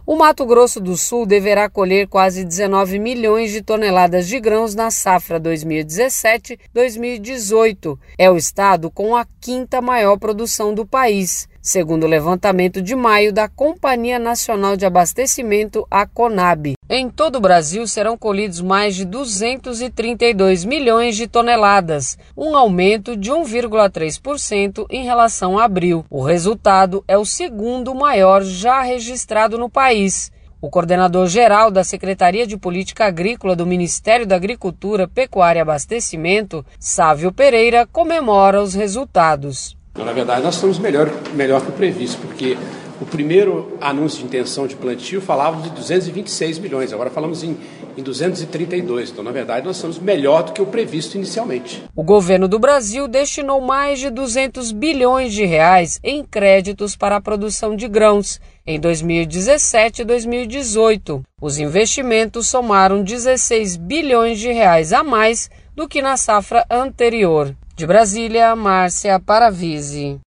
O Mato Grosso do Sul deverá colher quase 19 milhões de toneladas de grãos na safra 2017-2018. É o estado com a quinta maior produção do país, segundo o levantamento de maio da Companhia Nacional de Abastecimento, a CONAB. Em todo o Brasil serão colhidos mais de 232 milhões de toneladas, um aumento de 1,3% em relação a abril. O resultado é o segundo maior já registrado no país. O coordenador-geral da Secretaria de Política Agrícola do Ministério da Agricultura, Pecuária e Abastecimento, Sávio Pereira, comemora os resultados. Na verdade, nós estamos melhor que o previsto, porque o primeiro anúncio de intenção de plantio falava de 226 milhões, agora falamos em 232. Então, na verdade, nós estamos melhor do que o previsto inicialmente. O governo do Brasil destinou mais de 200 bilhões de reais em créditos para a produção de grãos em 2017 e 2018. Os investimentos somaram 16 bilhões de reais a mais do que na safra anterior. De Brasília, Márcia Paravisi.